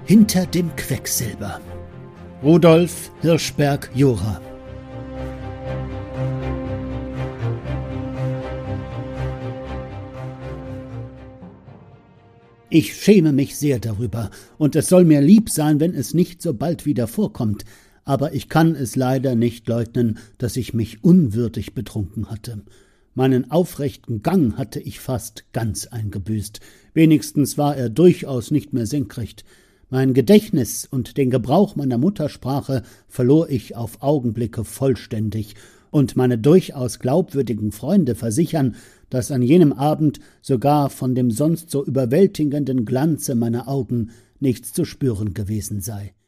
Hinter dem Quecksilber. Rudolf Hirschberg-Jorer. Ich schäme mich sehr darüber, und es soll mir lieb sein, wenn es nicht so bald wieder vorkommt, aber ich kann es leider nicht leugnen, dass ich mich unwürdig betrunken hatte. Meinen aufrechten Gang hatte ich fast ganz eingebüßt, wenigstens war er durchaus nicht mehr senkrecht. Mein Gedächtnis und den Gebrauch meiner Muttersprache verlor ich auf Augenblicke vollständig, und meine durchaus glaubwürdigen Freunde versichern, dass an jenem Abend sogar von dem sonst so überwältigenden Glanze meiner Augen nichts zu spüren gewesen sei.